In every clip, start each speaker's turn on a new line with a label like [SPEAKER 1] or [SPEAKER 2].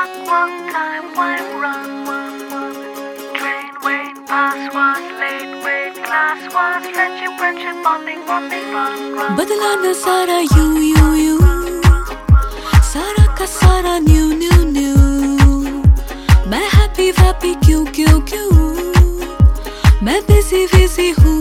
[SPEAKER 1] walk, time, wine, run. Train, wait, pass was late, wait, class was friendship, bonding, run.
[SPEAKER 2] बदला न सारा you सारा का सारा new मैं happy क्यों मैं busy हूँ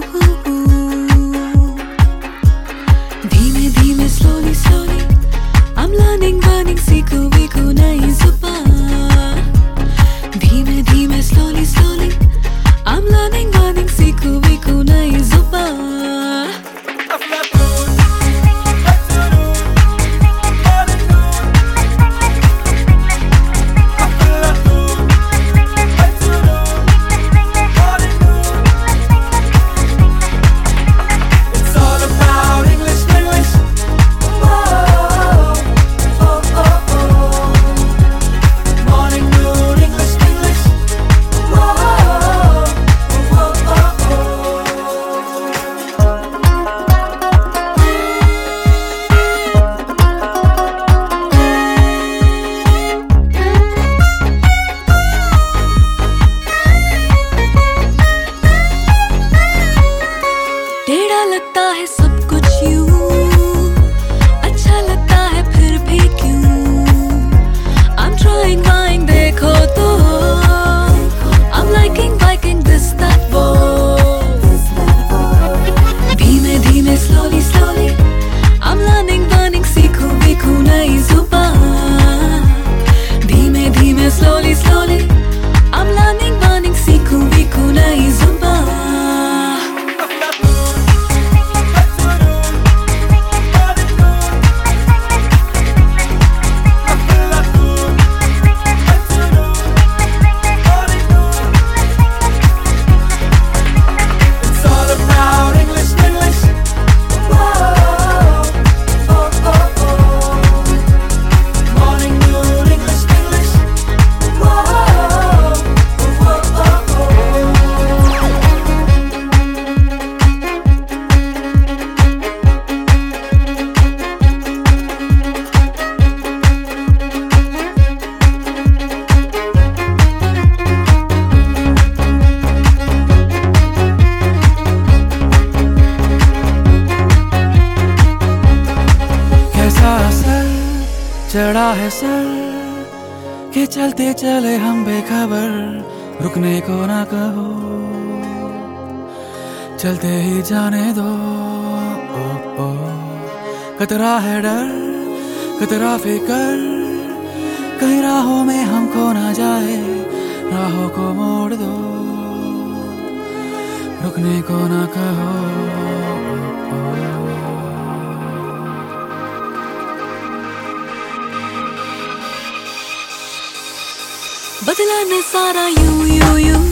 [SPEAKER 2] धीमे slowly I'm learning सीखूं नई जुबान धीमे slowly I'm learning सीखूं नई जुबान लगता है सब कुछ यूं अच्छा लगता है फिर भी क्यों I'm trying देखो तो I'm liking this that वो धीमे slowly I'm learning सीखूं नई जुबान धीमे slowly I'm learning सीखूं नई जुबान
[SPEAKER 3] चढ़ा है सर के चलते चले हम बेखबर रुकने को ना कहो चलते ही जाने दो ओ कतरा है डर कतरा फिकर कहीं राहों में हमको ना जाए राहों को मोड़ दो रुकने को ना कहो
[SPEAKER 2] बदला न सारा you